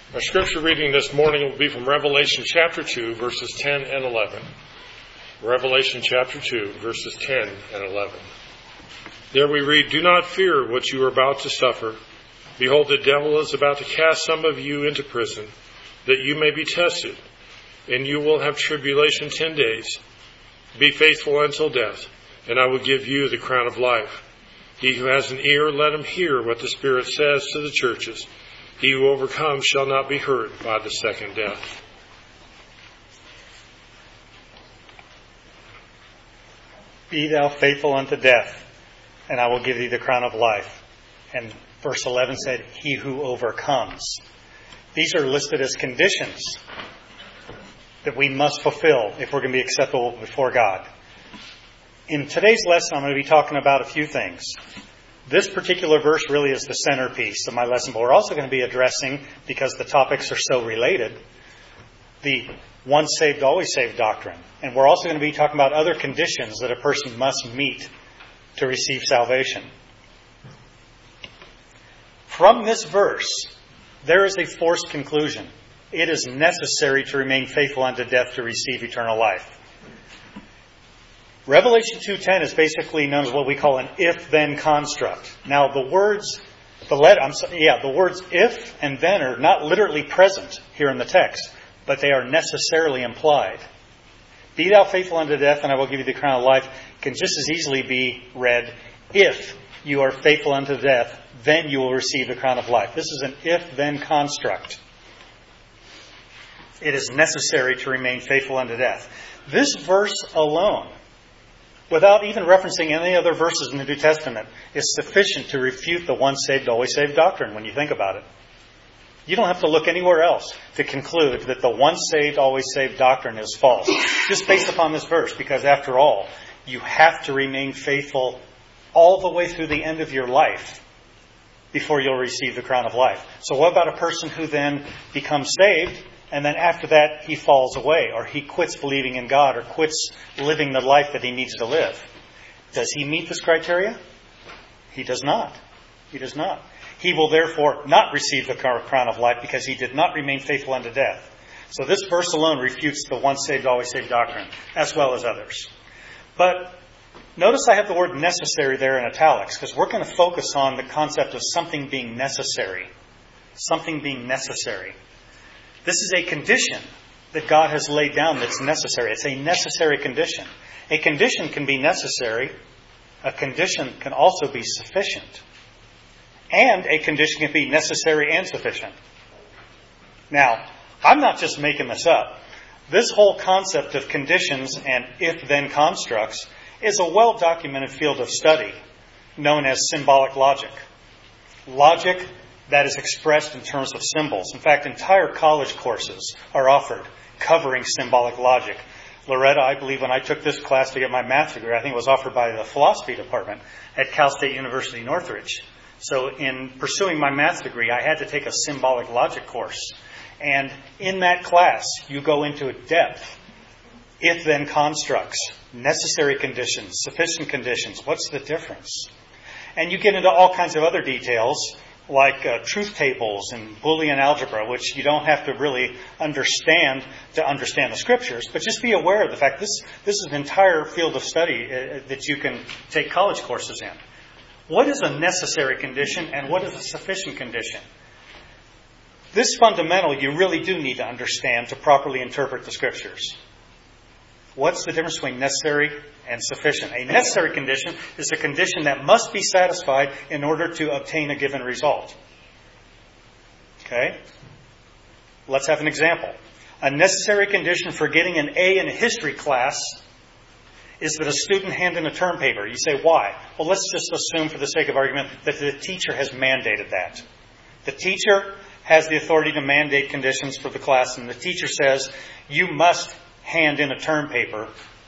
Our scripture reading this morning will be from Revelation chapter 2, verses 10 and 11. Revelation chapter 2, verses 10 and 11. There we read, "Do not fear what you are about to suffer. Behold, the devil is about to cast some of you into prison, that you may be tested, and you will have tribulation 10 days. Be faithful until death, and I will give you the crown of life. He who has an ear, let him hear what the Spirit says to the churches. He who overcomes shall not be hurt by the second death." Be thou faithful unto death, and I will give thee the crown of life. And verse 11 said, he who overcomes. These are listed as conditions that we must fulfill if we're going to be acceptable before God. In today's lesson, I'm going to be talking about a few things. This particular verse really is the centerpiece of my lesson, but we're also going to be addressing, because the topics are so related, the once saved, always saved doctrine. And we're also going to be talking about other conditions that a person must meet to receive salvation. From this verse, there is a forced conclusion. It is necessary to remain faithful unto death to receive eternal life. Revelation 2:10 is basically known as what we call an if-then construct. Now, the words if and then are not literally present here in the text, but they are necessarily implied. Be thou faithful unto death, and I will give you the crown of life, can just as easily be read, if you are faithful unto death, then you will receive the crown of life. This is an if-then construct. It is necessary to remain faithful unto death. This verse alone, without even referencing any other verses in the New Testament, is sufficient to refute the once saved, always saved doctrine when you think about it. You don't have to look anywhere else to conclude that the once saved, always saved doctrine is false, just based upon this verse, because after all, you have to remain faithful all the way through the end of your life before you'll receive the crown of life. So what about a person who then becomes saved, and then after that he falls away, or he quits believing in God, or quits living the life that he needs to live? Does he meet this criteria? He does not. He does not. He will therefore not receive the crown of life because he did not remain faithful unto death. So this verse alone refutes the once saved, always saved doctrine, as well as others. But notice I have the word necessary there in italics, because we're going to focus on the concept of something being necessary. Something being necessary. This is a condition that God has laid down that's necessary. It's a necessary condition. A condition can be necessary. A condition can also be sufficient. And a condition can be necessary and sufficient. Now, I'm not just making this up. This whole concept of conditions and if-then constructs is a well-documented field of study known as symbolic logic. Logic that is expressed in terms of symbols. In fact, entire college courses are offered covering symbolic logic. Loretta, I believe when I took this class to get my math degree, I think it was offered by the philosophy department at Cal State University Northridge. So in pursuing my math degree, I had to take a symbolic logic course. And in that class, you go into depth. If-then constructs, necessary conditions, sufficient conditions. What's the difference? And you get into all kinds of other details, like truth tables and Boolean algebra, which you don't have to really understand to understand the Scriptures, but just be aware of the fact this is an entire field of study that you can take college courses in. What is a necessary condition and what is a sufficient condition? This fundamental you really do need to understand to properly interpret the Scriptures. What's the difference between necessary and sufficient? A necessary condition is a condition that must be satisfied in order to obtain a given result. Okay? Let's have an example. A necessary condition for getting an A in a history class is that a student hand in a term paper. You say, why? Well, let's just assume for the sake of argument that the teacher has mandated that. The teacher has the authority to mandate conditions for the class, and the teacher says, you must hand in a term paper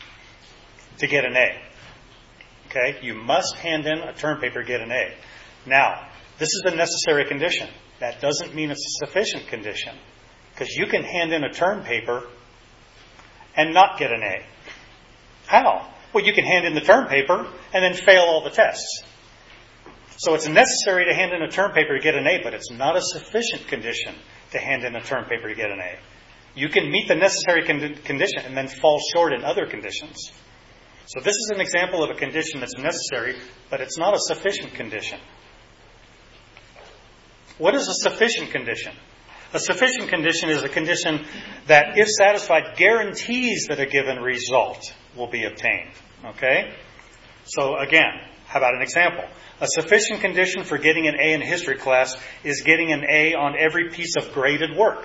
to get an A. Okay? You must hand in a term paper to get an A. Now, this is a necessary condition. That doesn't mean it's a sufficient condition, because you can hand in a term paper and not get an A. How? Well, you can hand in the term paper and then fail all the tests. So it's necessary to hand in a term paper to get an A, but it's not a sufficient condition to hand in a term paper to get an A. You can meet the necessary condition and then fall short in other conditions. So this is an example of a condition that's necessary, but it's not a sufficient condition. What is a sufficient condition? A sufficient condition is a condition that, if satisfied, guarantees that a given result will be obtained. Okay? So again, how about an example? A sufficient condition for getting an A in a history class is getting an A on every piece of graded work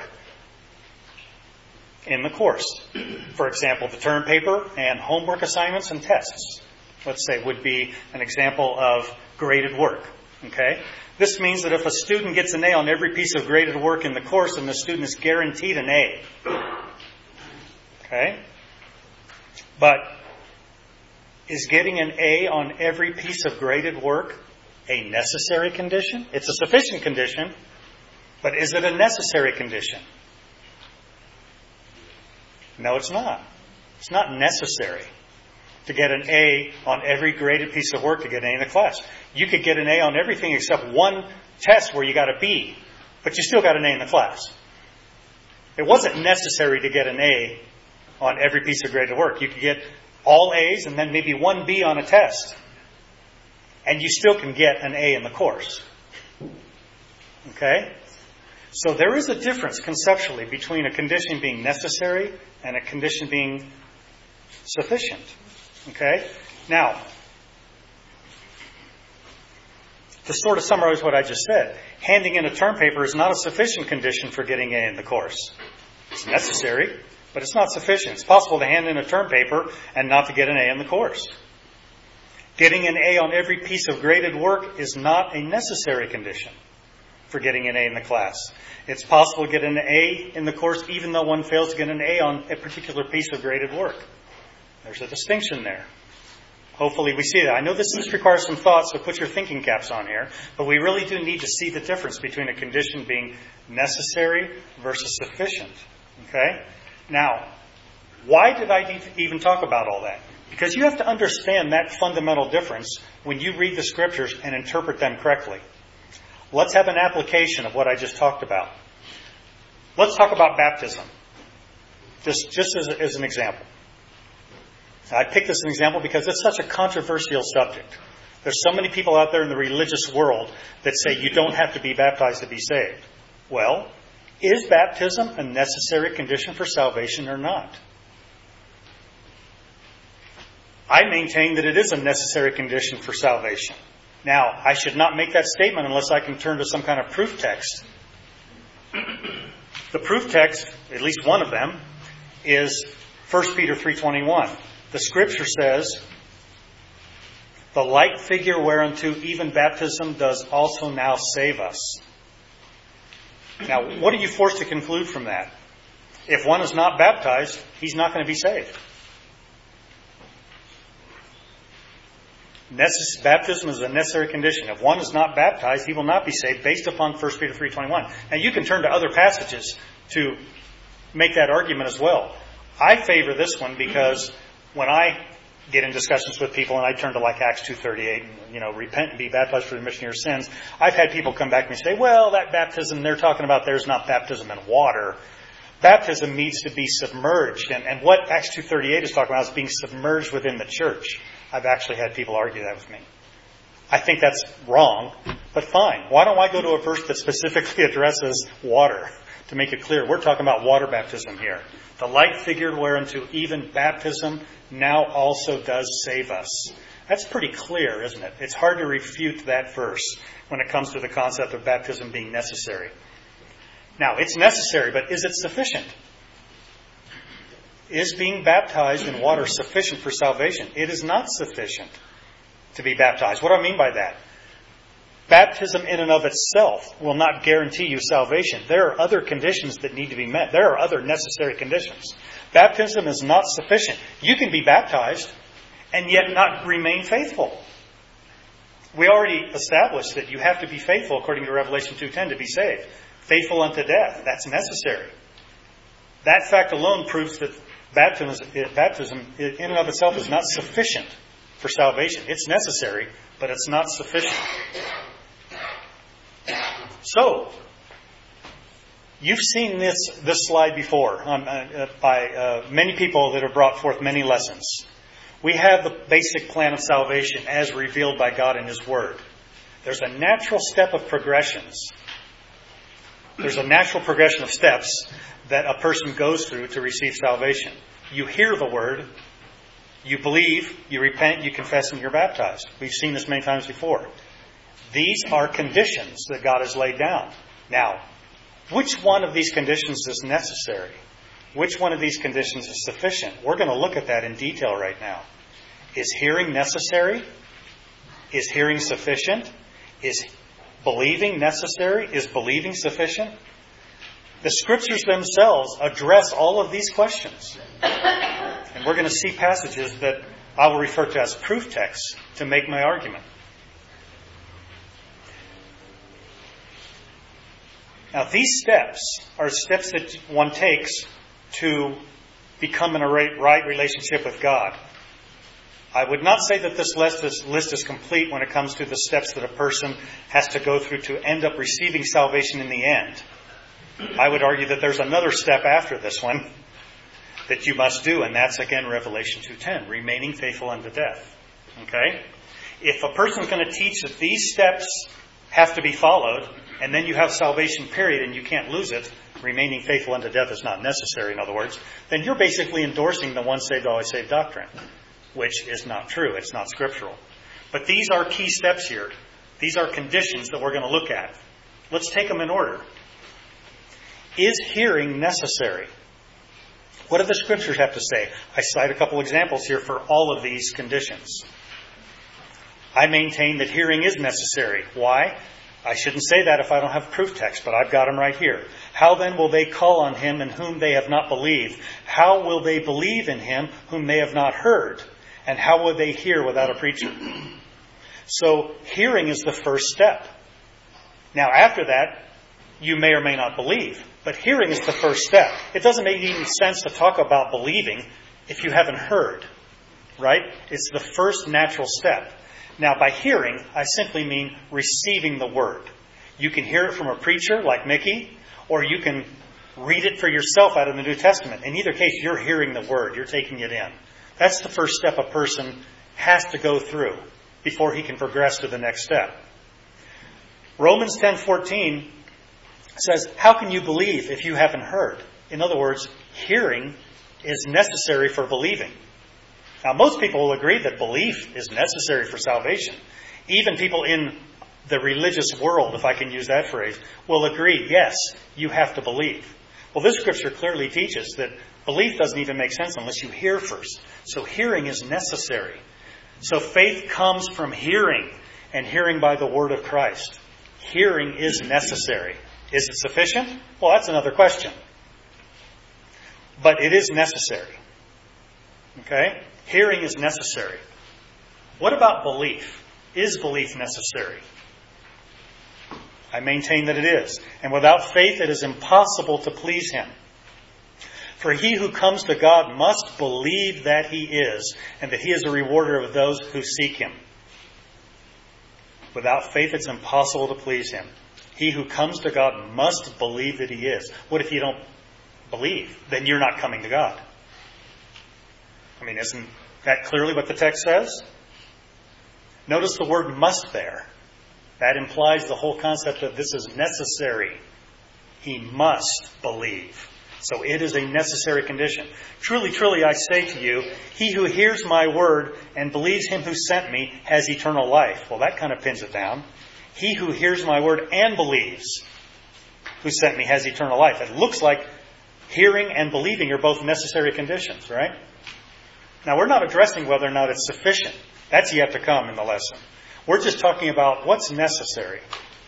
in the course. For example, the term paper and homework assignments and tests, let's say, would be an example of graded work. Okay? This means that if a student gets an A on every piece of graded work in the course, then the student is guaranteed an A. Okay? But is getting an A on every piece of graded work a necessary condition? It's a sufficient condition, but is it a necessary condition? No, it's not. It's not necessary to get an A on every graded piece of work to get an A in the class. You could get an A on everything except one test where you got a B, but you still got an A in the class. It wasn't necessary to get an A on every piece of graded work. You could get all A's and then maybe one B on a test, and you still can get an A in the course. Okay? So there is a difference conceptually between a condition being necessary and a condition being sufficient. Okay? Now, to sort of summarize what I just said, handing in a term paper is not a sufficient condition for getting A in the course. It's necessary, but it's not sufficient. It's possible to hand in a term paper and not to get an A in the course. Getting an A on every piece of graded work is not a necessary condition for getting an A in the class. It's possible to get an A in the course even though one fails to get an A on a particular piece of graded work. There's a distinction there. Hopefully we see that. I know this requires some thought, so put your thinking caps on here. But we really do need to see the difference between a condition being necessary versus sufficient. Okay? Now, why did I even talk about all that? Because you have to understand that fundamental difference when you read the Scriptures and interpret them correctly. Let's have an application of what I just talked about. Let's talk about baptism. Just as an example. I picked this as an example because it's such a controversial subject. There's so many people out there in the religious world that say you don't have to be baptized to be saved. Well, is baptism a necessary condition for salvation or not? I maintain that it is a necessary condition for salvation. Now, I should not make that statement unless I can turn to some kind of proof text. The proof text, at least one of them, is 1 Peter 3:21. The Scripture says, "The like figure whereunto even baptism does also now save us." Now, what are you forced to conclude from that? If one is not baptized, he's not going to be saved. Baptism is a necessary condition. If one is not baptized, he will not be saved based upon 1 Peter 3:21. And you can turn to other passages to make that argument as well. I favor this one because when I get in discussions with people and I turn to like Acts 2:38 and, repent and be baptized for the remission of your sins, I've had people come back to me and say, well, that baptism they're talking about there is not baptism in water. Baptism needs to be submerged. And what Acts 2:38 is talking about is being submerged within the church. I've actually had people argue that with me. I think that's wrong, but fine. Why don't I go to a verse that specifically addresses water to make it clear? We're talking about water baptism here. The like figure whereunto even baptism now also does save us. That's pretty clear, isn't it? It's hard to refute that verse when it comes to the concept of baptism being necessary. Now, it's necessary, but is it sufficient? Is being baptized in water sufficient for salvation? It is not sufficient to be baptized. What do I mean by that? Baptism in and of itself will not guarantee you salvation. There are other conditions that need to be met. There are other necessary conditions. Baptism is not sufficient. You can be baptized and yet not remain faithful. We already established that you have to be faithful according to Revelation 2:10 to be saved. Faithful unto death. That's necessary. That fact alone proves that baptism in and of itself is not sufficient for salvation. It's necessary, but it's not sufficient. So, You've seen this slide before by many people that have brought forth many lessons. We have the basic plan of salvation as revealed by God in His Word. There's a natural step of progressions. There's a natural progression of steps that a person goes through to receive salvation. You hear the Word, you believe, you repent, you confess, and you're baptized. We've seen this many times before. These are conditions that God has laid down. Now, which one of these conditions is necessary? Which one of these conditions is sufficient? We're going to look at that in detail right now. Is hearing necessary? Is hearing sufficient? Is believing necessary? Is believing sufficient? The Scriptures themselves address all of these questions. And we're going to see passages that I will refer to as proof texts to make my argument. Now, these steps are steps that one takes to become in a right relationship with God. I would not say that this list is complete when it comes to the steps that a person has to go through to end up receiving salvation in the end. I would argue that there's another step after this one that you must do, and that's, again, Revelation 2:10, remaining faithful unto death. Okay? If a person's going to teach that these steps have to be followed, and then you have salvation, period, and you can't lose it, remaining faithful unto death is not necessary, in other words, then you're basically endorsing the once saved, always saved doctrine, which is not true. It's not scriptural. But these are key steps here. These are conditions that we're going to look at. Let's take them in order. Is hearing necessary? What do the Scriptures have to say? I cite a couple examples here for all of these conditions. I maintain that hearing is necessary. Why? I shouldn't say that if I don't have proof text, but I've got them right here. How then will they call on Him in whom they have not believed? How will they believe in Him whom they have not heard? And how will they hear without a preacher? So hearing is the first step. Now after that, you may or may not believe. But hearing is the first step. It doesn't make any sense to talk about believing if you haven't heard. Right? It's the first natural step. Now, by hearing, I simply mean receiving the Word. You can hear it from a preacher like Mickey, or you can read it for yourself out of the New Testament. In either case, you're hearing the Word. You're taking it in. That's the first step a person has to go through before he can progress to the next step. Romans 10:14 says, how can you believe if you haven't heard? In other words, hearing is necessary for believing. Now, most people will agree that belief is necessary for salvation. Even people in the religious world, if I can use that phrase, will agree, yes, you have to believe. Well, this Scripture clearly teaches that belief doesn't even make sense unless you hear first. So hearing is necessary. So faith comes from hearing, and hearing by the Word of Christ. Hearing is necessary. Is it sufficient? Well, that's another question. But it is necessary. Okay? Hearing is necessary. What about belief? Is belief necessary? I maintain that it is. And without faith, it is impossible to please Him. For he who comes to God must believe that He is, and that He is a rewarder of those who seek Him. Without faith, it's impossible to please Him. He who comes to God must believe that He is. What if you don't believe? Then you're not coming to God. I mean, isn't that clearly what the text says? Notice the word must there. That implies the whole concept that this is necessary. He must believe. So it is a necessary condition. Truly, truly, I say to you, he who hears my word and believes Him who sent me has eternal life. Well, that kind of pins it down. He who hears my word and believes who sent me has eternal life. It looks like hearing and believing are both necessary conditions, right? Now, we're not addressing whether or not it's sufficient. That's yet to come in the lesson. We're just talking about what's necessary.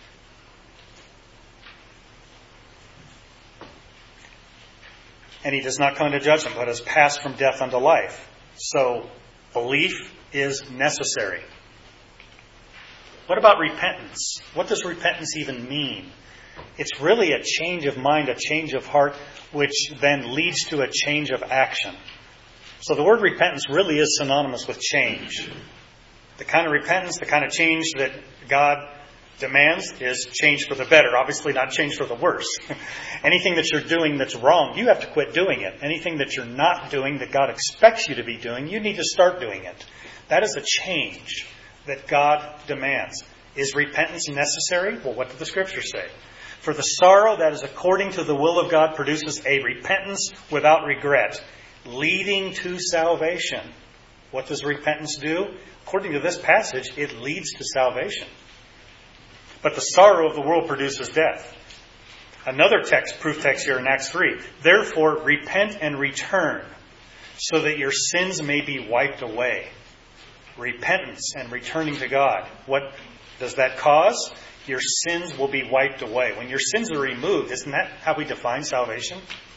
And He does not come into judgment, but has passed from death unto life. So, belief is necessary. What about repentance? What does repentance even mean? It's really a change of mind, a change of heart, which then leads to a change of action. So the word repentance really is synonymous with change. The kind of repentance, the kind of change that God Demands is change for the better. Obviously not change for the worse. Anything that you're doing that's wrong, you have to quit doing it. Anything that you're not doing that God expects you to be doing, you need to start doing it. That is a change that God demands. Is repentance necessary? Well, what did the Scripture say? For the sorrow that is according to the will of God produces a repentance without regret, leading to salvation. What does repentance do? According to this passage, it leads to salvation. But the sorrow of the world produces death. Another proof text here in Acts 3. Therefore, repent and return, so that your sins may be wiped away. Repentance and returning to God. What does that cause? Your sins will be wiped away. When your sins are removed, isn't that how we define salvation?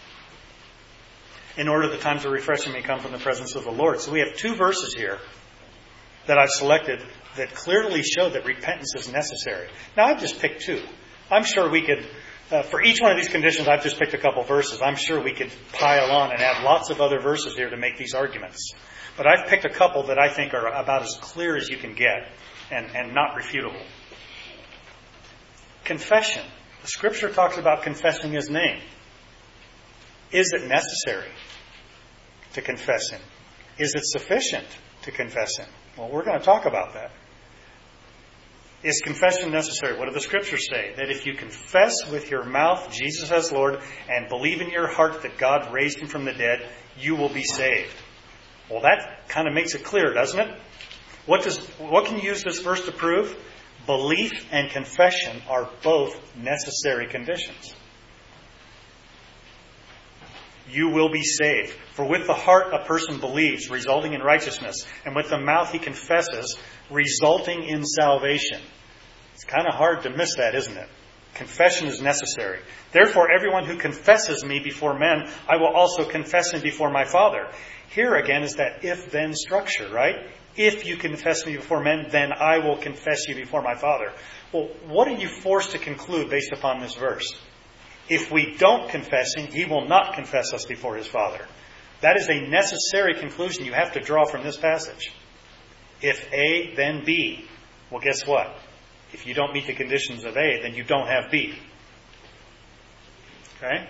In order the times of refreshing may come from the presence of the Lord. So we have two verses here that I've selected that clearly show that repentance is necessary. Now, I've just picked two. I'm sure we could, for each one of these conditions, I've just picked a couple verses. I'm sure we could pile on and add lots of other verses here to make these arguments. But I've picked a couple that I think are about as clear as you can get and not refutable. Confession. The Scripture talks about confessing His name. Is it necessary to confess Him? Is it sufficient to confess Him? Well, we're going to talk about that. Is confession necessary? What do the Scriptures say? That if you confess with your mouth Jesus as Lord and believe in your heart that God raised Him from the dead, you will be saved. Well, that kind of makes it clear, doesn't it? What can you use this verse to prove? Belief and confession are both necessary conditions. You will be saved. For with the heart a person believes, resulting in righteousness, and with the mouth he confesses, resulting in salvation. It's kind of hard to miss that, isn't it? Confession is necessary. Therefore, everyone who confesses me before men, I will also confess him before my Father. Here again is that if-then structure, right? If you confess me before men, then I will confess you before my Father. Well, what are you forced to conclude based upon this verse? If we don't confess Him, He will not confess us before His Father. That is a necessary conclusion you have to draw from this passage. If A, then B. Well, guess what? If you don't meet the conditions of A, then you don't have B. Okay?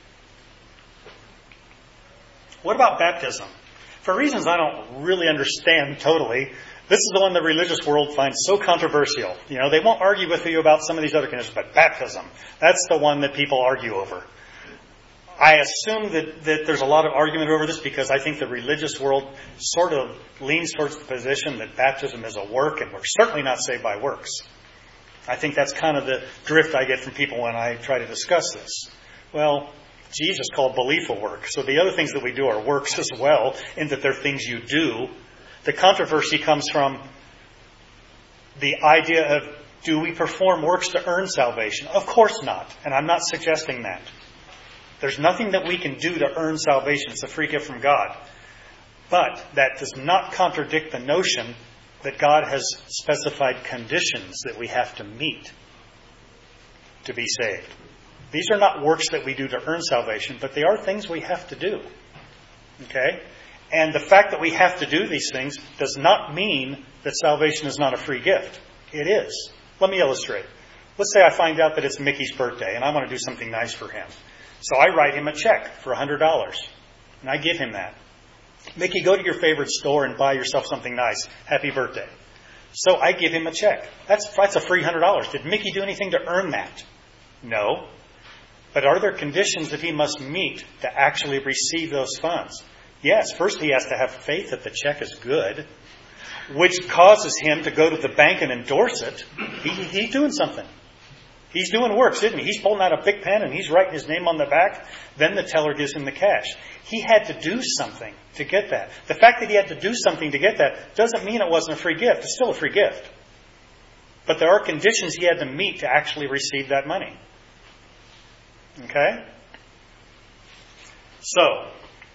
What about baptism? For reasons I don't really understand totally, this is the one the religious world finds so controversial. You know, they won't argue with you about some of these other conditions, but baptism, that's the one that people argue over. I assume that there's a lot of argument over this because I think the religious world sort of leans towards the position that baptism is a work and we're certainly not saved by works. I think that's kind of the drift I get from people when I try to discuss this. Well, Jesus called belief a work. So the other things that we do are works as well, in that they're things you do. The controversy comes from the idea of, do we perform works to earn salvation? Of course not. And I'm not suggesting that. There's nothing that we can do to earn salvation. It's a free gift from God. But that does not contradict the notion that God has specified conditions that we have to meet to be saved. These are not works that we do to earn salvation, but they are things we have to do. Okay? And the fact that we have to do these things does not mean that salvation is not a free gift. It is. Let me illustrate. Let's say I find out that it's Mickey's birthday and I want to do something nice for him. So I write him a check for $100 and I give him that. Mickey, go to your favorite store and buy yourself something nice. Happy birthday. So I give him a check. That's a free $100. Did Mickey do anything to earn that? No. But are there conditions that he must meet to actually receive those funds? Yes. First, he has to have faith that the check is good, which causes him to go to the bank and endorse it. He's doing something. He's doing works, isn't he? He's pulling out a big pen and he's writing his name on the back. Then the teller gives him the cash. He had to do something to get that. The fact that he had to do something to get that doesn't mean it wasn't a free gift. It's still a free gift. But there are conditions he had to meet to actually receive that money. Okay? So,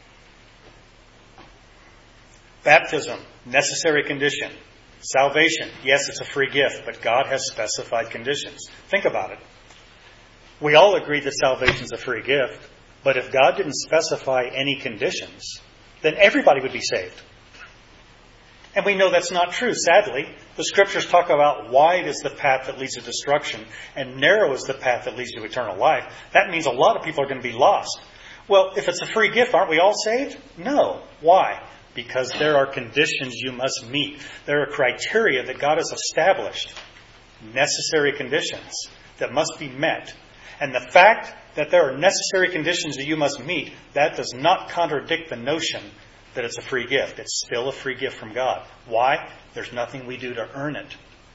baptism, necessary condition. Salvation, yes, it's a free gift, but God has specified conditions. Think about it. We all agree that salvation is a free gift, but if God didn't specify any conditions, then everybody would be saved. And we know that's not true, sadly. The Scriptures talk about wide is the path that leads to destruction and narrow is the path that leads to eternal life. That means a lot of people are going to be lost. Well, if it's a free gift, aren't we all saved? No. Why? Because there are conditions you must meet. There are criteria that God has established. Necessary conditions that must be met. And the fact that there are necessary conditions that you must meet, that does not contradict the notion that it's a free gift. It's still a free gift from God. Why? There's nothing we do to earn it.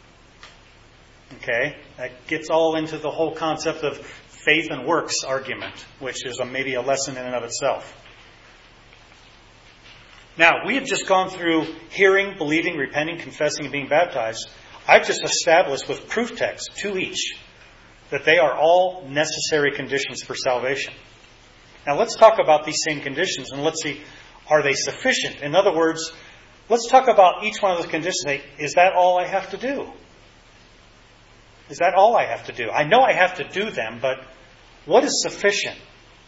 Okay? That gets all into the whole concept of faith and works argument, which is maybe a lesson in and of itself. Now, we have just gone through hearing, believing, repenting, confessing, and being baptized. I've just established with proof texts, 2 each, that they are all necessary conditions for salvation. Now, let's talk about these same conditions and let's see, are they sufficient? In other words, let's talk about each one of those conditions. Is that all I have to do? Is that all I have to do? I know I have to do them, but what is sufficient?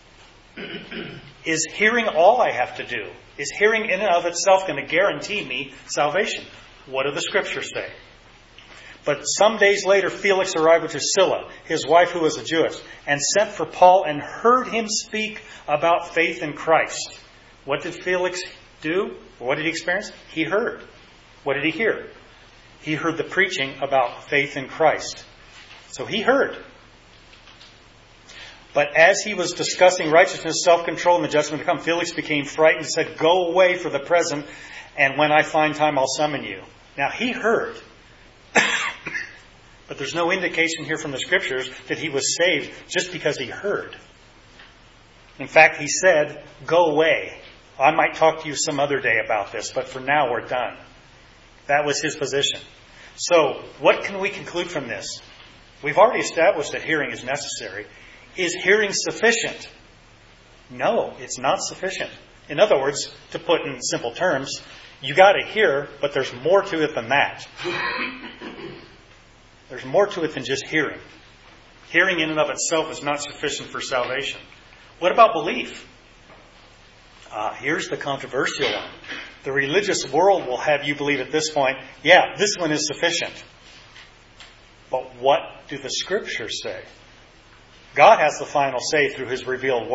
Is hearing all I have to do? Is hearing in and of itself going to guarantee me salvation? What do the Scriptures say? But some days later, Felix arrived with Drusilla, his wife who was a Jewess, and sent for Paul and heard him speak about faith in Christ. What did Felix do? What did he experience? He heard. What did he hear? He heard the preaching about faith in Christ. So he heard. But as he was discussing righteousness, self-control, and the judgment to come, Felix became frightened and said, "Go away for the present, and when I find time, I'll summon you." Now, he heard. But there's no indication here from the Scriptures that he was saved just because he heard. In fact, he said, "Go away. I might talk to you some other day about this, but for now we're done." That was his position. So, what can we conclude from this? We've already established that hearing is necessary. Is hearing sufficient? No, it's not sufficient. In other words, to put in simple terms, you got to hear, but there's more to it than that. There's more to it than just hearing. Hearing in and of itself is not sufficient for salvation. What about belief? Here's the controversial one. The religious world will have you believe at this point, yeah, this one is sufficient. But what do the Scriptures say? God has the final say through His revealed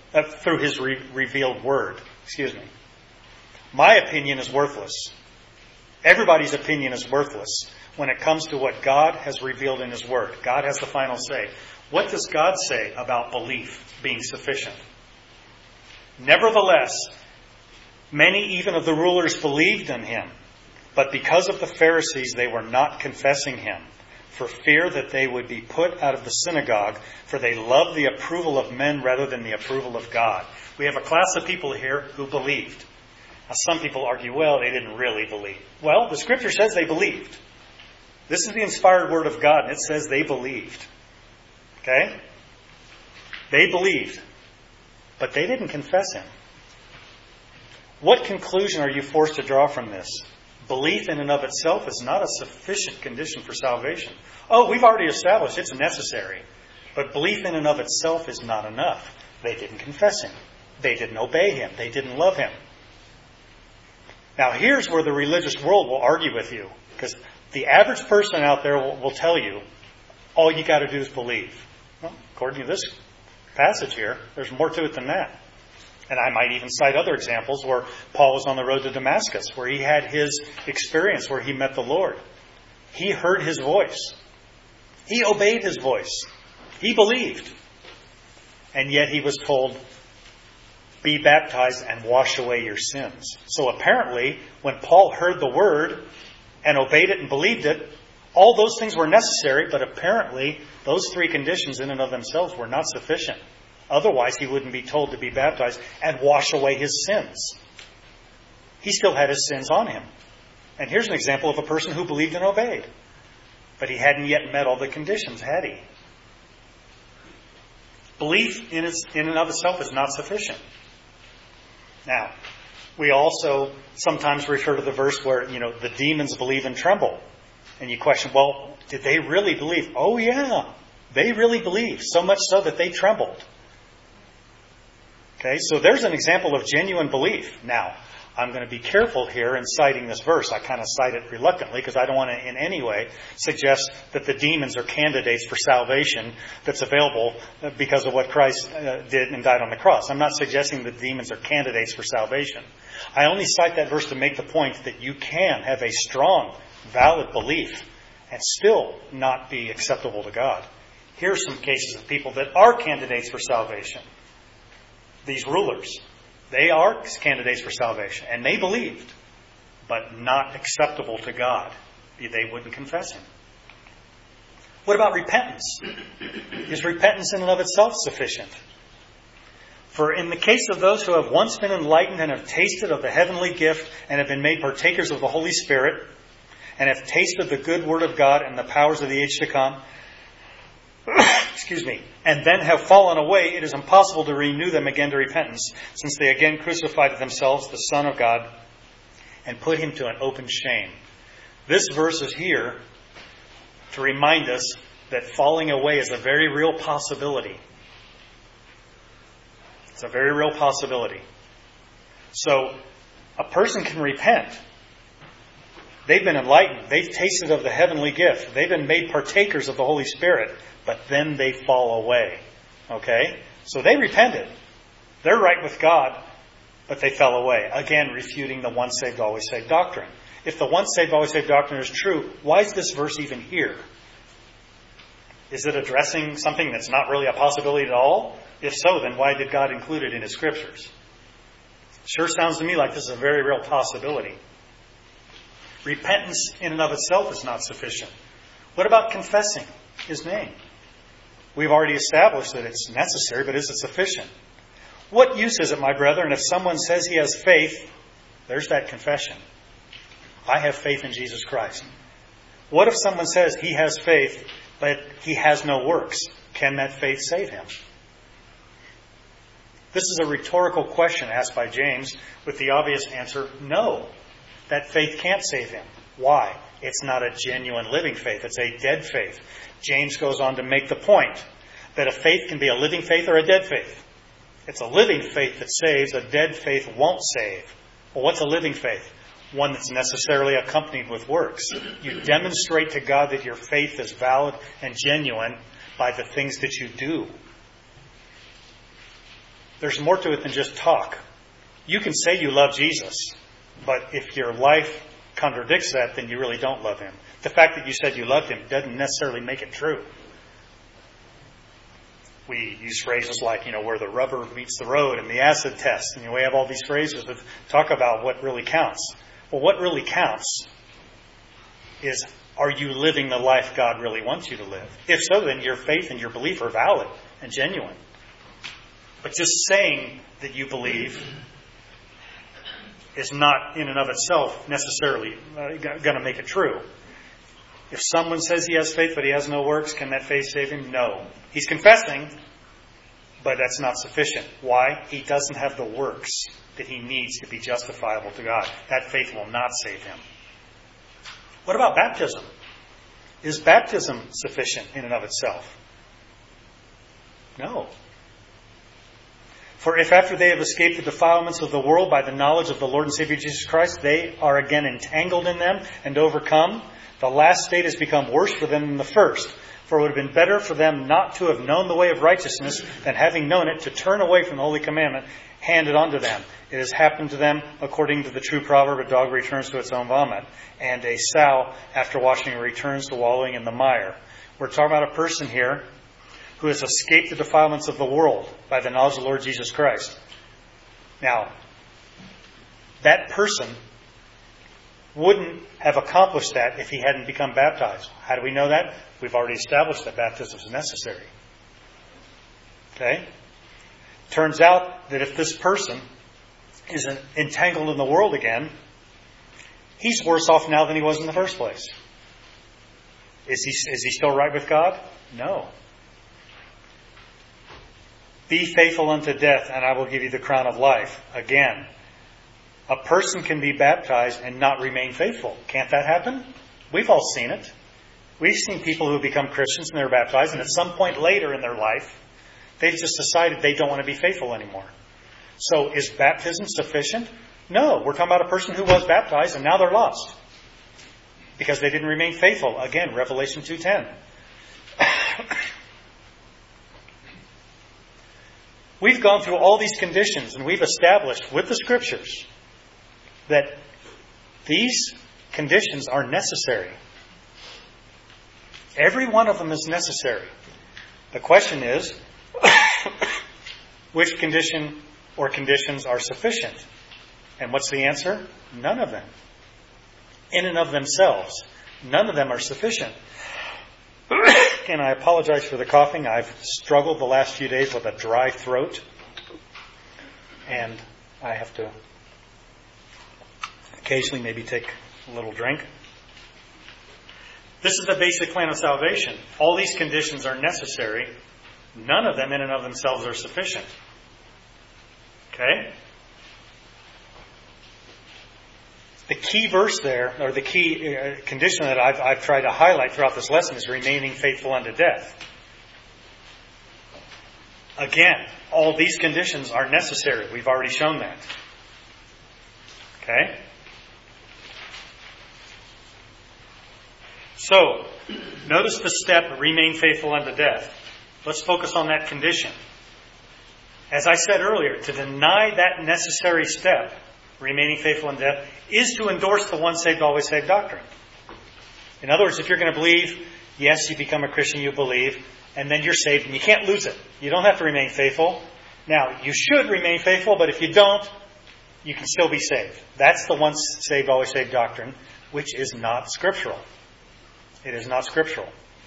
revealed Word. Excuse me. My opinion is worthless. Everybody's opinion is worthless when it comes to what God has revealed in His Word. God has the final say. What does God say about belief being sufficient? Nevertheless, many even of the rulers believed in Him, but because of the Pharisees they were not confessing Him, for fear that they would be put out of the synagogue, for they loved the approval of men rather than the approval of God. We have a class of people here who believed. Now, some people argue, well, they didn't really believe. Well, the Scripture says they believed. This is the inspired Word of God, and it says they believed. Okay? They believed. But they didn't confess Him. What conclusion are you forced to draw from this? Belief in and of itself is not a sufficient condition for salvation. Oh, we've already established it's necessary. But belief in and of itself is not enough. They didn't confess Him. They didn't obey Him. They didn't love Him. Now, here's where the religious world will argue with you. Because the average person out there will tell you, all you got to do is believe. Well, according to this passage here, there's more to it than that. And I might even cite other examples where Paul was on the road to Damascus, where he had his experience, where he met the Lord. He heard His voice. He obeyed His voice. He believed. And yet he was told, be baptized and wash away your sins. So apparently, when Paul heard the word and obeyed it and believed it, all those things were necessary, but apparently those 3 conditions in and of themselves were not sufficient. Otherwise, he wouldn't be told to be baptized and wash away his sins. He still had his sins on him. And here's an example of a person who believed and obeyed. But he hadn't yet met all the conditions, had he? Belief in and of itself is not sufficient. Now, we also sometimes refer to the verse where, the demons believe and tremble. And you question, well, did they really believe? Oh, yeah. They really believed, so much so that they trembled. Okay, so there's an example of genuine belief. Now, I'm going to be careful here in citing this verse. I kind of cite it reluctantly because I don't want to in any way suggest that the demons are candidates for salvation that's available because of what Christ did and died on the cross. I'm not suggesting that demons are candidates for salvation. I only cite that verse to make the point that you can have a strong, valid belief and still not be acceptable to God. Here are some cases of people that are candidates for salvation. These rulers, they are candidates for salvation, and they believed, but not acceptable to God. They wouldn't confess Him. What about repentance? Is repentance in and of itself sufficient? For in the case of those who have once been enlightened and have tasted of the heavenly gift and have been made partakers of the Holy Spirit and have tasted the good word of God and the powers of the age to come, and then have fallen away, it is impossible to renew them again to repentance, since they again crucified to themselves the Son of God and put Him to an open shame. This verse is here to remind us that falling away is a very real possibility. It's a very real possibility. So, a person can repent. They've been enlightened. They've tasted of the heavenly gift. They've been made partakers of the Holy Spirit. But then they fall away. Okay? So they repented. They're right with God, but they fell away. Again, refuting the once saved, always saved doctrine. If the once saved, always saved doctrine is true, why is this verse even here? Is it addressing something that's not really a possibility at all? If so, then why did God include it in His Scriptures? Sure sounds to me like this is a very real possibility. Repentance in and of itself is not sufficient. What about confessing His name? We've already established that it's necessary, but is it sufficient? What use is it, my brethren, if someone says he has faith? There's that confession. I have faith in Jesus Christ. What if someone says he has faith, but he has no works? Can that faith save him? This is a rhetorical question asked by James with the obvious answer, no. That faith can't save him. Why? It's not a genuine living faith. It's a dead faith. James goes on to make the point that a faith can be a living faith or a dead faith. It's a living faith that saves. A dead faith won't save. Well, what's a living faith? One that's necessarily accompanied with works. You demonstrate to God that your faith is valid and genuine by the things that you do. There's more to it than just talk. You can say you love Jesus, but if your life contradicts that, then you really don't love Him. The fact that you said you loved Him doesn't necessarily make it true. We use phrases like, where the rubber meets the road and the acid test. And we have all these phrases that talk about what really counts. Well, what really counts is, are you living the life God really wants you to live? If so, then your faith and your belief are valid and genuine. But just saying that you believe is not in and of itself necessarily going to make it true. If someone says he has faith but he has no works, can that faith save him? No. He's confessing, but that's not sufficient. Why? He doesn't have the works that he needs to be justifiable to God. That faith will not save him. What about baptism? Is baptism sufficient in and of itself? No. For if after they have escaped the defilements of the world by the knowledge of the Lord and Savior Jesus Christ, they are again entangled in them and overcome, the last state has become worse for them than the first. For it would have been better for them not to have known the way of righteousness than having known it to turn away from the holy commandment handed on to them. It has happened to them according to the true proverb, a dog returns to its own vomit, and a sow after washing returns to wallowing in the mire. We're talking about a person here who has escaped the defilements of the world by the knowledge of the Lord Jesus Christ. Now, that person wouldn't have accomplished that if he hadn't become baptized. How do we know that? We've already established that baptism is necessary. Okay? Turns out that if this person is entangled in the world again, he's worse off now than he was in the first place. Is he still right with God? No. Be faithful unto death, and I will give you the crown of life. Again, a person can be baptized and not remain faithful. Can't that happen? We've all seen it. We've seen people who become Christians and they're baptized, and at some point later in their life, they've just decided they don't want to be faithful anymore. So is baptism sufficient? No, we're talking about a person who was baptized and now they're lost because they didn't remain faithful. Again, Revelation 2:10. We've gone through all these conditions and we've established with the Scriptures that these conditions are necessary. Every one of them is necessary. The question is, which condition or conditions are sufficient? And what's the answer? None of them. In and of themselves, none of them are sufficient. And I apologize for the coughing. I've struggled the last few days with a dry throat. And I have to occasionally maybe take a little drink. This is the basic plan of salvation. All these conditions are necessary. None of them in and of themselves are sufficient. Okay? The key verse there, or the key condition that I've tried to highlight throughout this lesson is remaining faithful unto death. Again, all these conditions are necessary. We've already shown that. Okay? So, notice the step, remain faithful unto death. Let's focus on that condition. As I said earlier, to deny that necessary step, remaining faithful unto death, is to endorse the once saved, always saved doctrine. In other words, if you're going to believe, yes, you become a Christian, you believe, and then you're saved, and you can't lose it. You don't have to remain faithful. Now, you should remain faithful, but if you don't, you can still be saved. That's the once saved, always saved doctrine, which is not scriptural. It is not scriptural.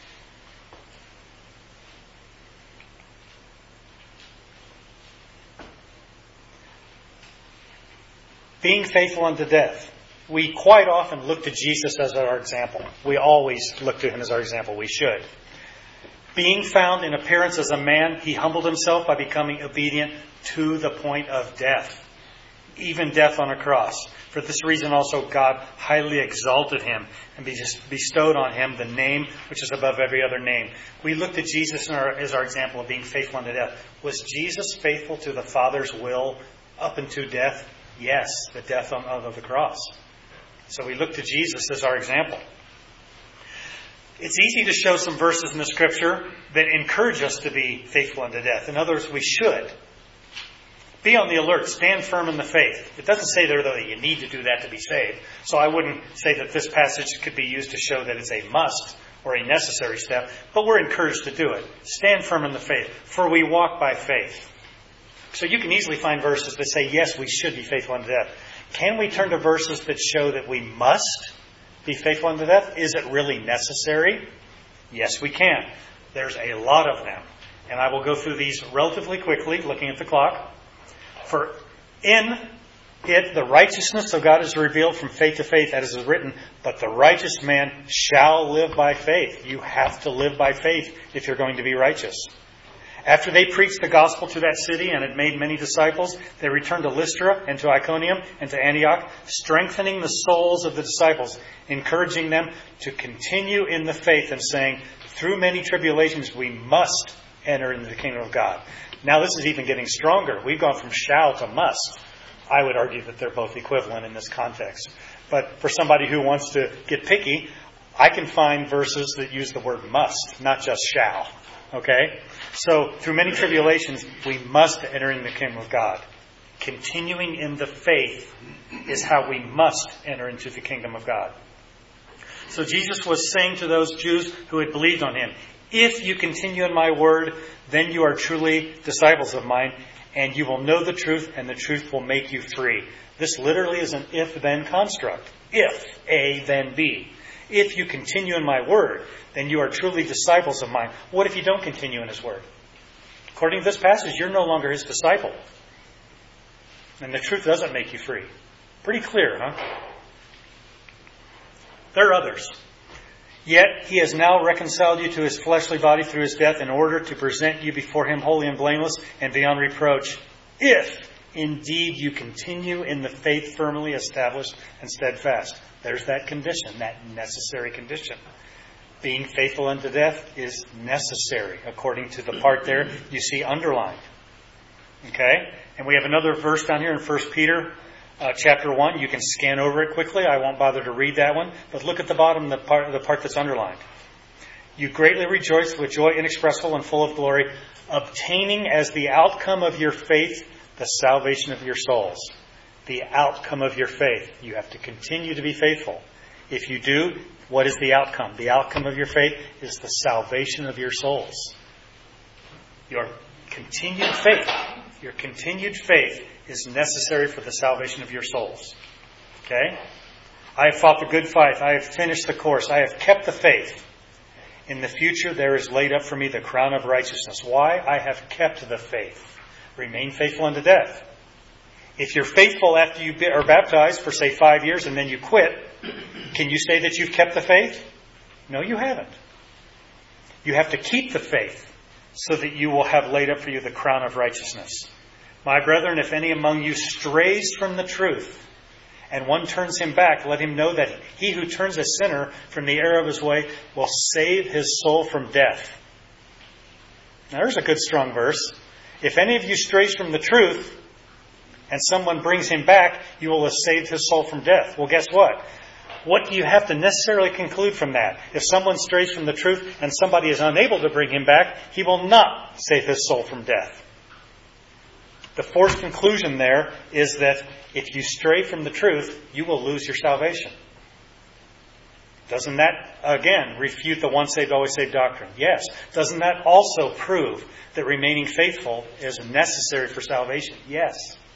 Being faithful unto death. We quite often look to Jesus as our example. We always look to Him as our example. We should. Being found in appearance as a man, He humbled Himself by becoming obedient to the point of death. Even death on a cross. For this reason also God highly exalted Him and bestowed on Him the name which is above every other name. We look to Jesus as our example of being faithful unto death. Was Jesus faithful to the Father's will up unto death? Yes, the death of the cross. So we look to Jesus as our example. It's easy to show some verses in the Scripture that encourage us to be faithful unto death. In other words, we should. Be on the alert. Stand firm in the faith. It doesn't say there, though, that you need to do that to be saved. So I wouldn't say that this passage could be used to show that it's a must or a necessary step, but we're encouraged to do it. Stand firm in the faith, for we walk by faith. So you can easily find verses that say, yes, we should be faithful unto death. Can we turn to verses that show that we must be faithful unto death? Is it really necessary? Yes, we can. There's a lot of them. And I will go through these relatively quickly, looking at the clock. For in it, the righteousness of God is revealed from faith to faith, as is written, but the righteous man shall live by faith. You have to live by faith if you're going to be righteous. After they preached the gospel to that city and had made many disciples, they returned to Lystra and to Iconium and to Antioch, strengthening the souls of the disciples, encouraging them to continue in the faith and saying, through many tribulations we must enter into the kingdom of God. Now this is even getting stronger. We've gone from shall to must. I would argue that they're both equivalent in this context. But for somebody who wants to get picky, I can find verses that use the word must, not just shall. Okay? So, through many tribulations, we must enter into the kingdom of God. Continuing in the faith is how we must enter into the kingdom of God. So Jesus was saying to those Jews who had believed on Him, if you continue in my word, then you are truly disciples of mine, and you will know the truth, and the truth will make you free. This literally is an if-then construct. If A, then B. If you continue in my word, then you are truly disciples of mine. What if you don't continue in His word? According to this passage, you're no longer His disciple. And the truth doesn't make you free. Pretty clear, huh? There are others. Yet He has now reconciled you to His fleshly body through His death in order to present you before Him holy and blameless and beyond reproach. If indeed you continue in the faith firmly established and steadfast. There's that condition, that necessary condition. Being faithful unto death is necessary, according to the part there you see underlined. Okay? And we have another verse down here in 1 Peter chapter 1. You can scan over it quickly. I won't bother to read that one. But look at the bottom, the part that's underlined. You greatly rejoice with joy inexpressible and full of glory, obtaining as the outcome of your faith the salvation of your souls. The outcome of your faith. You have to continue to be faithful. If you do, what is the outcome? The outcome of your faith is the salvation of your souls. Your continued faith is necessary for the salvation of your souls. Okay? I have fought the good fight. I have finished the course. I have kept the faith. In the future there is laid up for me the crown of righteousness. Why? I have kept the faith. Remain faithful unto death. If you're faithful after you are baptized for, say, 5 years and then you quit, can you say that you've kept the faith? No, you haven't. You have to keep the faith so that you will have laid up for you the crown of righteousness. My brethren, if any among you strays from the truth, and one turns him back, let him know that he who turns a sinner from the error of his way will save his soul from death. Now, there's a good strong verse. If any of you strays from the truth, and someone brings him back, you will have saved his soul from death. Well, guess what? What do you have to necessarily conclude from that? If someone strays from the truth and somebody is unable to bring him back, he will not save his soul from death. The fourth conclusion there is that if you stray from the truth, you will lose your salvation. Doesn't that, again, refute the once saved, always saved doctrine? Yes. Doesn't that also prove that remaining faithful is necessary for salvation? Yes.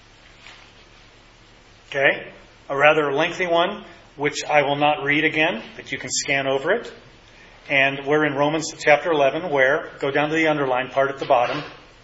Okay? A rather lengthy one, which I will not read again, but you can scan over it. And we're in Romans chapter 11, where, go down to the underlined part at the bottom.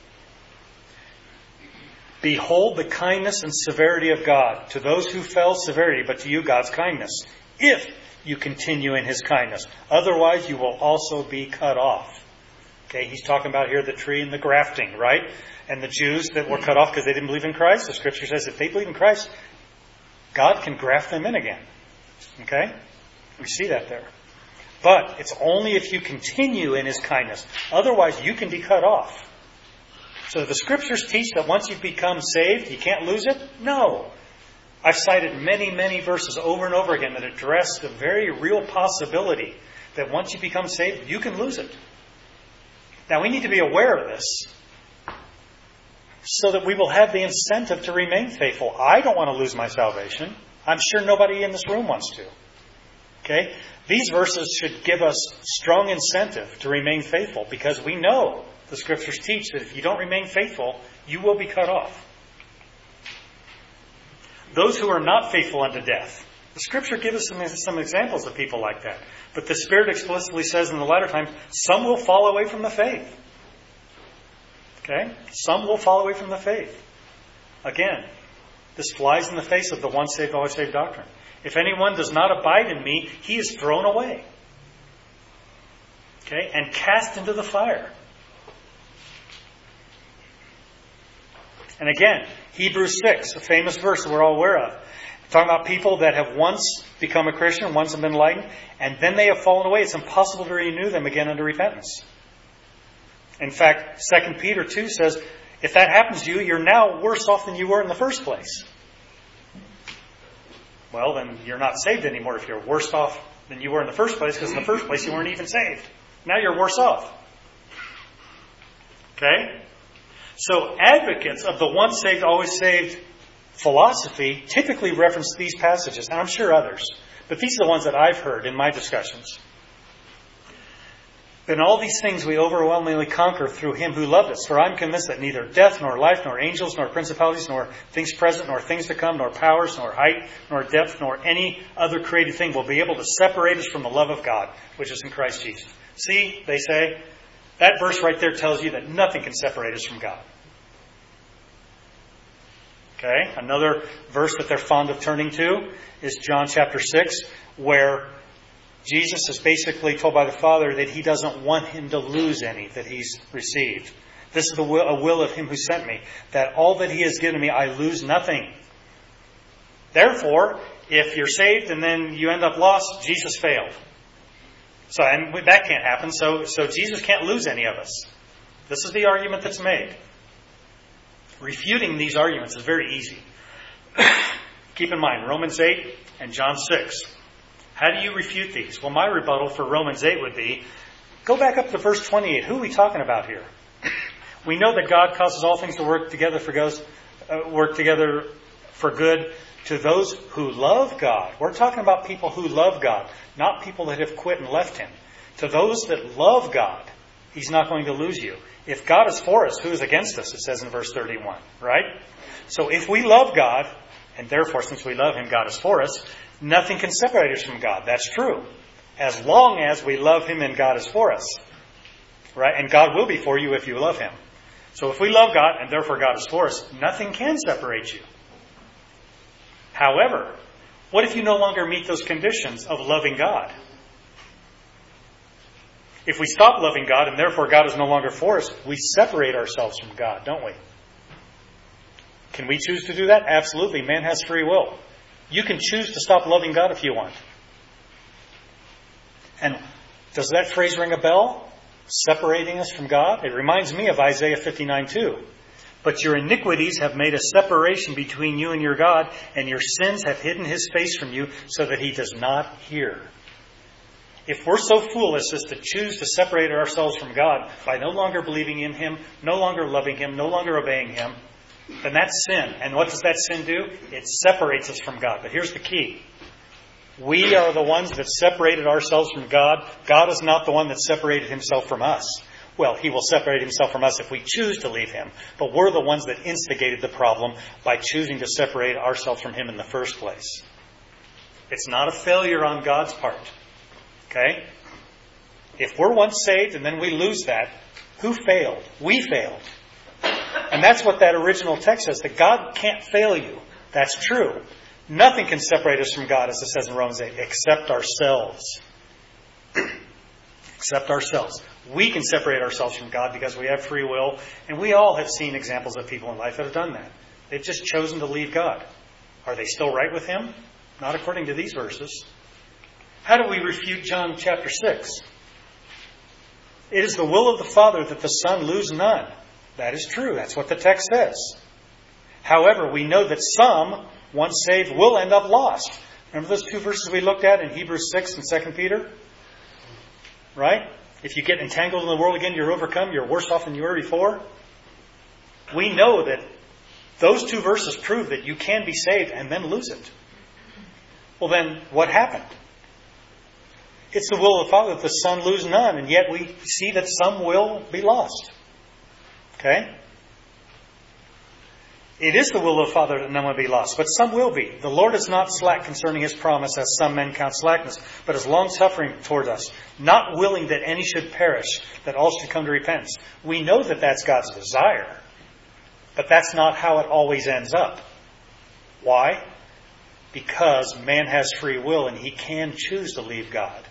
Behold the kindness and severity of God. To those who fell, severity, but to you, God's kindness. If you continue in His kindness. Otherwise, you will also be cut off. Okay, he's talking about here the tree and the grafting, right? And the Jews that were cut off because they didn't believe in Christ. The Scripture says if they believe in Christ, God can graft them in again. Okay? We see that there. But it's only if you continue in His kindness. Otherwise, you can be cut off. So the Scriptures teach that once you've become saved, you can't lose it? No. I've cited many, many verses over and over again that address the very real possibility that once you become saved, you can lose it. Now, we need to be aware of this so that we will have the incentive to remain faithful. I don't want to lose my salvation. I'm sure nobody in this room wants to. Okay? These verses should give us strong incentive to remain faithful because we know the Scriptures teach that if you don't remain faithful, you will be cut off. Those who are not faithful unto death. The Scripture gives us some examples of people like that. But the Spirit explicitly says in the latter times, some will fall away from the faith. Okay? Some will fall away from the faith. Again, this flies in the face of the once saved, always saved doctrine. If anyone does not abide in me, he is thrown away. Okay? And cast into the fire. And again, Hebrews 6, a famous verse that we're all aware of. Talking about people that have once become a Christian, once have been enlightened, and then they have fallen away. It's impossible to renew them again unto repentance. In fact, 2 Peter 2 says, if that happens to you, you're now worse off than you were in the first place. Well, then you're not saved anymore if you're worse off than you were in the first place, because in the first place you weren't even saved. Now you're worse off. Okay? So advocates of the once saved, always saved philosophy typically reference these passages, and I'm sure others. But these are the ones that I've heard in my discussions. In all these things we overwhelmingly conquer through Him who loved us. For I'm convinced that neither death, nor life, nor angels, nor principalities, nor things present, nor things to come, nor powers, nor height, nor depth, nor any other created thing will be able to separate us from the love of God, which is in Christ Jesus. See, they say, that verse right there tells you that nothing can separate us from God. Okay, another verse that they're fond of turning to is John chapter 6, where Jesus is basically told by the Father that He doesn't want him to lose any that He's received. This is a will of Him who sent me, that all that He has given me, I lose nothing. Therefore, if you're saved and then you end up lost, Jesus failed. So, and that can't happen, so Jesus can't lose any of us. This is the argument that's made. Refuting these arguments is very easy. Keep in mind, Romans 8 and John 6. How do you refute these? Well, my rebuttal for Romans 8 would be, go back up to verse 28. Who are we talking about here? We know that God causes all things to work together for good to those who love God. We're talking about people who love God, not people that have quit and left Him. To those that love God, He's not going to lose you. If God is for us, who is against us? It says in verse 31, right? So if we love God, and therefore since we love Him, God is for us, nothing can separate us from God. That's true. As long as we love Him and God is for us. Right? And God will be for you if you love Him. So if we love God, and therefore God is for us, nothing can separate you. However, what if you no longer meet those conditions of loving God? If we stop loving God, and therefore God is no longer for us, we separate ourselves from God, don't we? Can we choose to do that? Absolutely. Man has free will. You can choose to stop loving God if you want. And does that phrase ring a bell? Separating us from God? It reminds me of Isaiah 59:2. But your iniquities have made a separation between you and your God, and your sins have hidden His face from you so that He does not hear. If we're so foolish as to choose to separate ourselves from God by no longer believing in Him, no longer loving Him, no longer obeying Him, then that's sin. And what does that sin do? It separates us from God. But here's the key. We are the ones that separated ourselves from God. God is not the one that separated Himself from us. Well, He will separate Himself from us if we choose to leave Him. But we're the ones that instigated the problem by choosing to separate ourselves from Him in the first place. It's not a failure on God's part. Okay? If we're once saved and then we lose that, who failed? We failed. And that's what that original text says, that God can't fail you. That's true. Nothing can separate us from God, as it says in Romans 8, except ourselves. Except ourselves. We can separate ourselves from God because we have free will, and we all have seen examples of people in life that have done that. They've just chosen to leave God. Are they still right with Him? Not according to these verses. How do we refute John chapter 6? It is the will of the Father that the Son lose none. That is true. That's what the text says. However, we know that some, once saved, will end up lost. Remember those two verses we looked at in Hebrews 6 and 2 Peter? Right? If you get entangled in the world again, you're overcome, you're worse off than you were before. We know that those two verses prove that you can be saved and then lose it. Well then, what happened? It's the will of the Father that the Son lose none, and yet we see that some will be lost. Okay? It is the will of the Father that none will be lost, but some will be. The Lord is not slack concerning His promise, as some men count slackness, but is long-suffering toward us, not willing that any should perish, that all should come to repentance. We know that that's God's desire, but that's not how it always ends up. Why? Because man has free will and he can choose to leave God.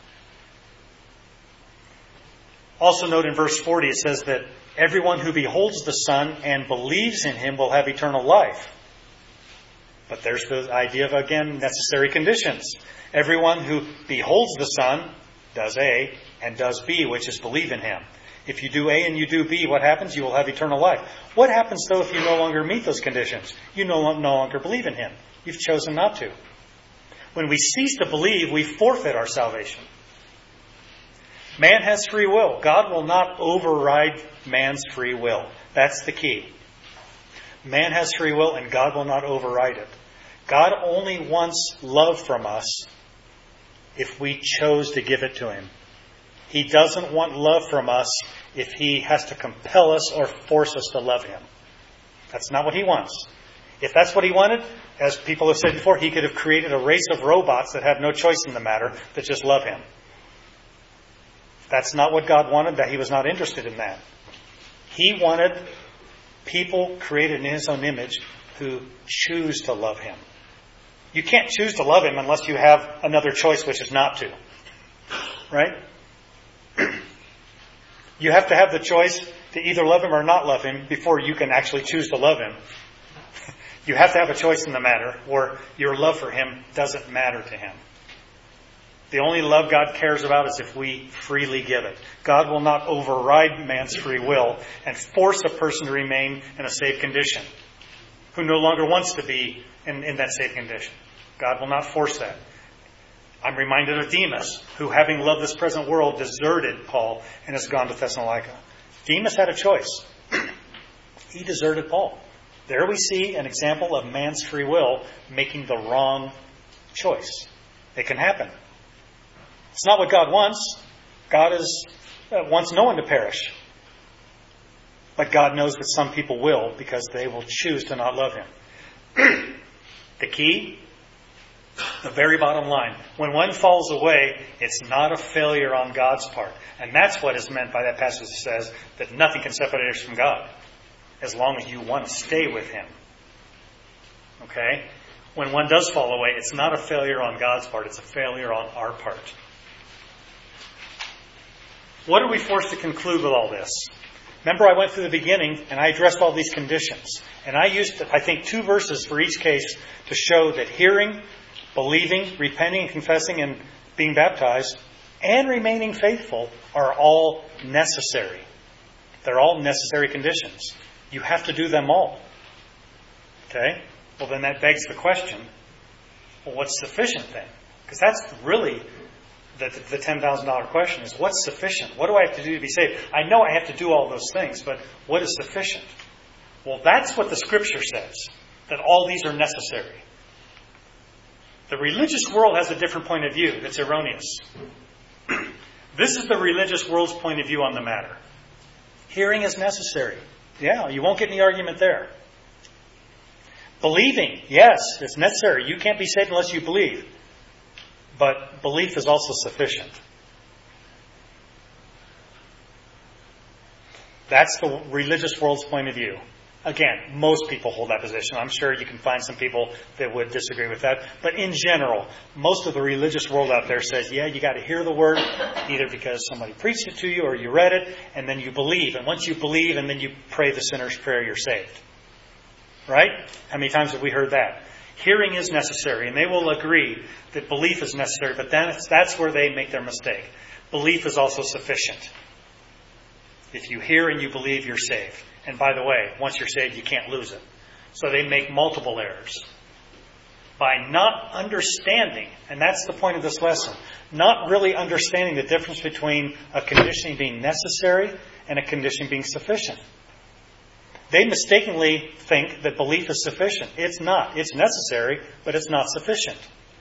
Also note in verse 40 it says that everyone who beholds the Son and believes in Him will have eternal life. But there's the idea of, again, necessary conditions. Everyone who beholds the Son does A and does B, which is believe in Him. If you do A and you do B, what happens? You will have eternal life. What happens, though, if you no longer meet those conditions? You no longer believe in Him. You've chosen not to. When we cease to believe, we forfeit our salvation. Man has free will. God will not override man's free will. That's the key. Man has free will and God will not override it. God only wants love from us if we chose to give it to Him. He doesn't want love from us if He has to compel us or force us to love Him. That's not what He wants. If that's what He wanted, as people have said before, He could have created a race of robots that have no choice in the matter, that just love Him. That's not what God wanted. That He was not interested in that. He wanted people created in His own image who choose to love Him. You can't choose to love Him unless you have another choice, which is not to. Right? You have to have the choice to either love Him or not love Him before you can actually choose to love Him. You have to have a choice in the matter, or your love for Him doesn't matter to Him. The only love God cares about is if we freely give it. God will not override man's free will and force a person to remain in a safe condition. who no longer wants to be in that saved condition. God will not force that. I'm reminded of Demas, who, having loved this present world, deserted Paul and has gone to Thessalonica. Demas had a choice. He deserted Paul. There we see an example of man's free will making the wrong choice. It can happen. It's not what God wants. God wants no one to perish. But God knows that some people will, because they will choose to not love Him. The key, the very bottom line, when one falls away, it's not a failure on God's part. And that's what is meant by that passage that says that nothing can separate us from God, as long as you want to stay with Him. Okay? When one does fall away, it's not a failure on God's part, it's a failure on our part. What are we forced to conclude with all this? Remember, I went through the beginning and I addressed all these conditions. And I used, I think, 2 verses for each case to show that hearing, believing, repenting, confessing, and being baptized, and remaining faithful are all necessary. They're all necessary conditions. You have to do them all. Okay? Well, then that begs the question, well, what's sufficient then? Because that's really the $10,000 question is, what's sufficient? What do I have to do to be saved? I know I have to do all those things, but what is sufficient? Well, that's what the Scripture says, that all these are necessary. The religious world has a different point of view that's erroneous. This is the religious world's point of view on the matter. Hearing is necessary. Yeah, you won't get any argument there. Believing, yes, it's necessary. You can't be saved unless you believe. But belief is also sufficient. That's the religious world's point of view. Again, most people hold that position. I'm sure you can find some people that would disagree with that. But in general, most of the religious world out there says, yeah, you got to hear the word, either because somebody preached it to you or you read it, and then you believe. And once you believe and then you pray the sinner's prayer, you're saved. Right? How many times have we heard that? Hearing is necessary, and they will agree that belief is necessary, but that's where they make their mistake. Belief is also sufficient. If you hear and you believe, you're saved. And by the way, once you're saved, you can't lose it. So they make multiple errors. By not understanding, and that's the point of this lesson, not really understanding the difference between a conditioning being necessary and a conditioning being sufficient. They mistakenly think that belief is sufficient. It's not. It's necessary, but it's not sufficient.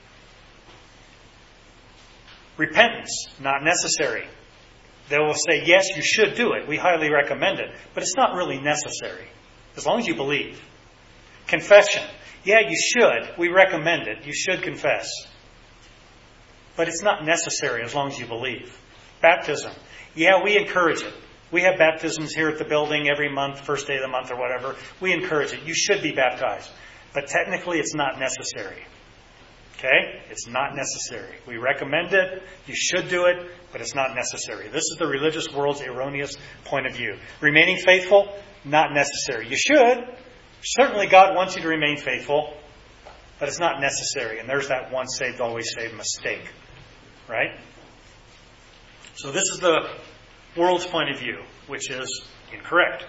Repentance, not necessary. They will say, yes, you should do it. We highly recommend it. But it's not really necessary, as long as you believe. Confession, yeah, you should. We recommend it. You should confess. But it's not necessary as long as you believe. Baptism, yeah, we encourage it. We have baptisms here at the building every month, first day of the month or whatever. We encourage it. You should be baptized. But technically, it's not necessary. Okay? It's not necessary. We recommend it. You should do it, but it's not necessary. This is the religious world's erroneous point of view. Remaining faithful, not necessary. You should. Certainly God wants you to remain faithful, but it's not necessary. And there's that once saved, always saved mistake. Right? So this is the world's point of view, which is incorrect.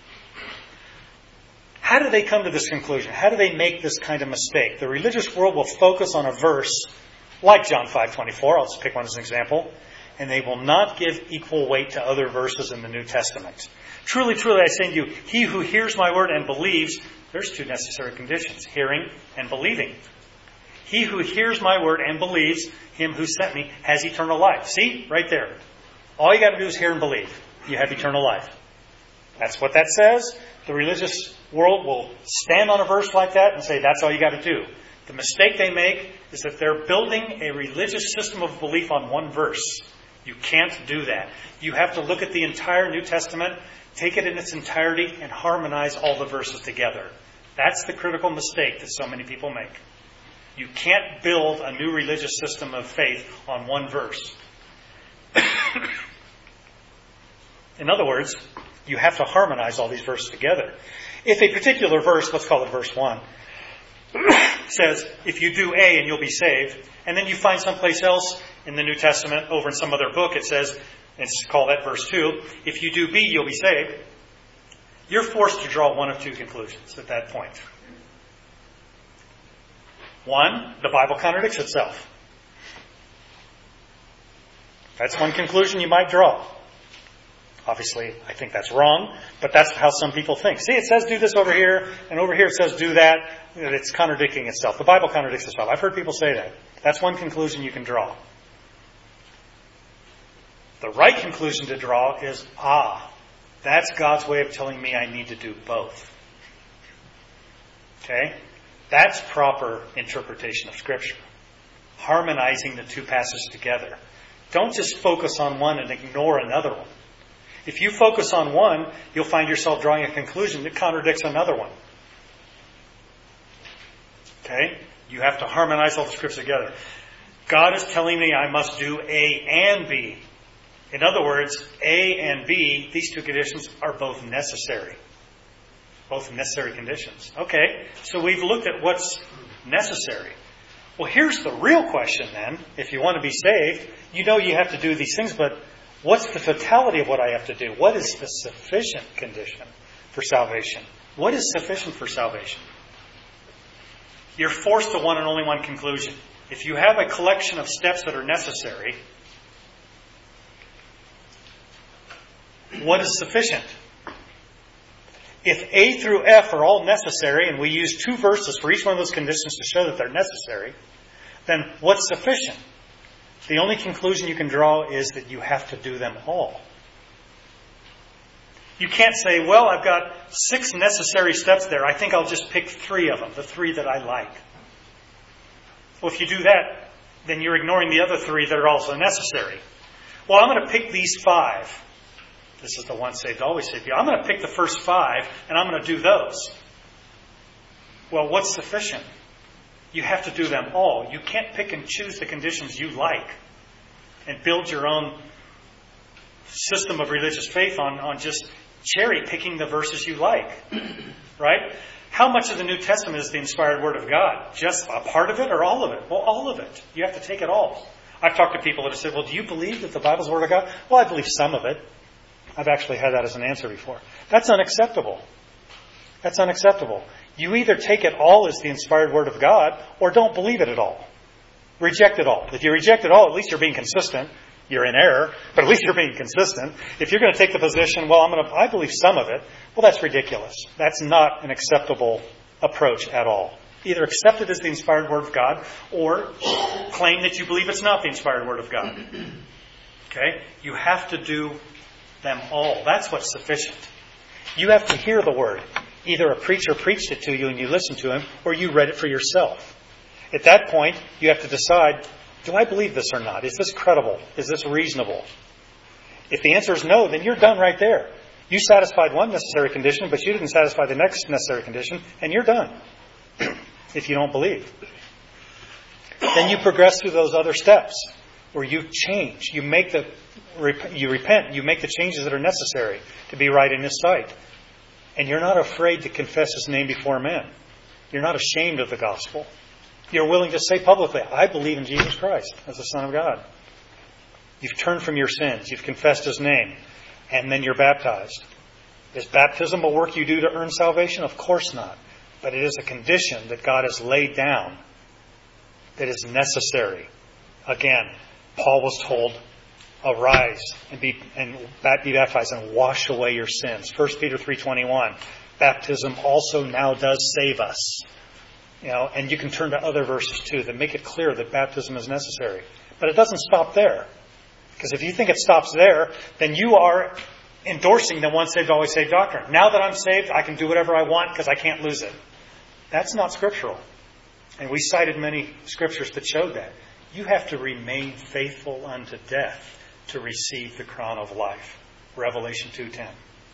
How do they come to this conclusion? How do they make this kind of mistake? The religious world will focus on a verse like John 5:24. I'll just pick one as an example. And they will not give equal weight to other verses in the New Testament. Truly, truly, I say to you, he who hears my word and believes, there's 2 necessary conditions, hearing and believing. He who hears my word and believes him who sent me has eternal life. See? Right there. All you got to do is hear and believe. You have eternal life. That's what that says. The religious world will stand on a verse like that and say that's all you got to do. The mistake they make is that they're building a religious system of belief on one verse. You can't do that. You have to look at the entire New Testament, take it in its entirety, and harmonize all the verses together. That's the critical mistake that so many people make. You can't build a new religious system of faith on one verse. In other words, you have to harmonize all these verses together. If a particular verse, let's call it verse 1, says, if you do A and you'll be saved, and then you find someplace else in the New Testament, over in some other book, it says, let's call that verse 2, if you do B, you'll be saved. You're forced to draw one of two conclusions at that point. One, the Bible contradicts itself. That's one conclusion you might draw. Obviously, I think that's wrong, but that's how some people think. See, it says do this over here, and over here it says do that. It's contradicting itself. The Bible contradicts itself. I've heard people say that. That's one conclusion you can draw. The right conclusion to draw is, that's God's way of telling me I need to do both. Okay? That's proper interpretation of Scripture. Harmonizing the two passages together. Don't just focus on one and ignore another one. If you focus on one, you'll find yourself drawing a conclusion that contradicts another one. Okay? You have to harmonize all the Scriptures together. God is telling me I must do A and B. In other words, A and B, these two conditions are both necessary. Both necessary conditions. Okay, so we've looked at what's necessary. Well, here's the real question then. If you want to be saved, you know you have to do these things, but what's the totality of what I have to do? What is the sufficient condition for salvation? What is sufficient for salvation? You're forced to one and only one conclusion. If you have a collection of steps that are necessary, what is sufficient? If A through F are all necessary, and we use 2 verses for each one of those conditions to show that they're necessary, then what's sufficient? The only conclusion you can draw is that you have to do them all. You can't say, well, I've got 6 necessary steps there. I think I'll just pick 3 of them, the 3 that I like. Well, if you do that, then you're ignoring the other 3 that are also necessary. Well, I'm going to pick these 5. This is the once saved, always saved. I'm going to pick the first 5, and I'm going to do those. Well, what's sufficient? You have to do them all. You can't pick and choose the conditions you like and build your own system of religious faith on just cherry picking the verses you like. Right? How much of the New Testament is the inspired Word of God? Just a part of it or all of it? Well, all of it. You have to take it all. I've talked to people that have said, well, do you believe that the Bible's the Word of God? Well, I believe some of it. I've actually had that as an answer before. That's unacceptable. That's unacceptable. You either take it all as the inspired Word of God or don't believe it at all. Reject it all. If you reject it all, at least you're being consistent. You're in error, but at least you're being consistent. If you're going to take the position, well, I believe some of it, well, that's ridiculous. That's not an acceptable approach at all. Either accept it as the inspired Word of God or claim that you believe it's not the inspired Word of God. Okay? You have to do them all. That's what's sufficient. You have to hear the Word. Either a preacher preached it to you and you listened to him, or you read it for yourself. At that point, you have to decide, do I believe this or not? Is this credible? Is this reasonable? If the answer is no, then you're done right there. You satisfied one necessary condition, but you didn't satisfy the next necessary condition, and you're done. If you don't believe. Then you progress through those other steps where you change. You repent. You make the changes that are necessary to be right in His sight. And you're not afraid to confess His name before men. You're not ashamed of the gospel. You're willing to say publicly, I believe in Jesus Christ as the Son of God. You've turned from your sins. You've confessed His name. And then you're baptized. Is baptism a work you do to earn salvation? Of course not. But it is a condition that God has laid down that is necessary. Again, Paul was told, arise and be baptized and wash away your sins. 1 Peter 3:21. Baptism also now does save us. And you can turn to other verses too that make it clear that baptism is necessary. But it doesn't stop there. Because if you think it stops there, then you are endorsing the once saved, always saved doctrine. Now that I'm saved, I can do whatever I want because I can't lose it. That's not scriptural. And we cited many scriptures that showed that. You have to remain faithful unto death to receive the crown of life. Revelation 2:10.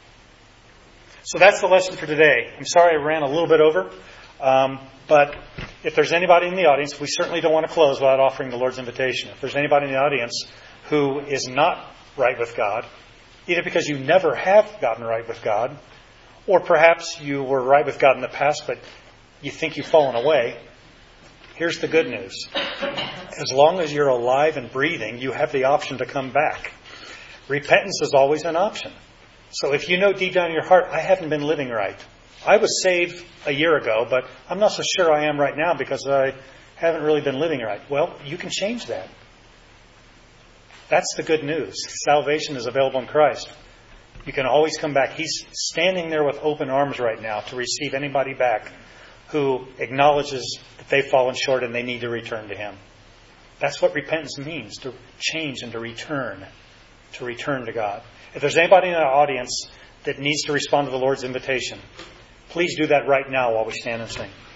So that's the lesson for today. I'm sorry I ran a little bit over. But if there's anybody in the audience, we certainly don't want to close without offering the Lord's invitation. If there's anybody in the audience who is not right with God, either because you never have gotten right with God, or perhaps you were right with God in the past, but you think you've fallen away, here's the good news. As long as you're alive and breathing, you have the option to come back. Repentance is always an option. So if you know deep down in your heart, I haven't been living right. I was saved a year ago, but I'm not so sure I am right now because I haven't really been living right. Well, you can change that. That's the good news. Salvation is available in Christ. You can always come back. He's standing there with open arms right now to receive anybody back who acknowledges that they've fallen short and they need to return to Him. That's what repentance means, to change and to return to God. If there's anybody in our audience that needs to respond to the Lord's invitation, please do that right now while we stand and sing.